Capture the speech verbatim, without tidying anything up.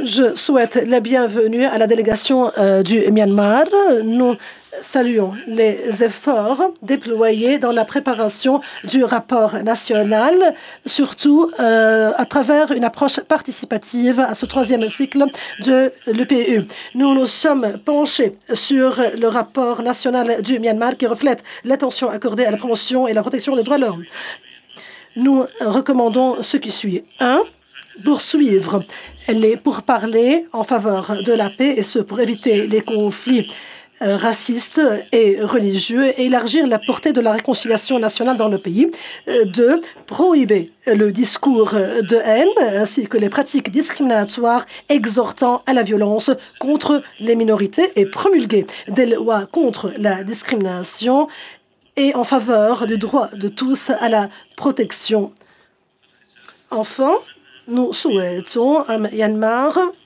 Je souhaite la bienvenue à la délégation euh, du Myanmar. Nous saluons les efforts déployés dans la préparation du rapport national, surtout euh, à travers une approche participative à ce troisième cycle de l'E P U. Nous nous sommes penchés sur le rapport national du Myanmar qui reflète l'attention accordée à la promotion et la protection des droits de l'homme. Nous recommandons ce qui suit. un. Poursuivre les pourparlers en faveur de la paix, et ce pour éviter les conflits euh, racistes et religieux, et élargir la portée de la réconciliation nationale dans le pays. Euh, deux. Prohiber le discours de haine ainsi que les pratiques discriminatoires exhortant à la violence contre les minorités et promulguer des lois contre la discrimination et en faveur du droit de tous à la protection. Enfin, nous souhaitons un Myanmar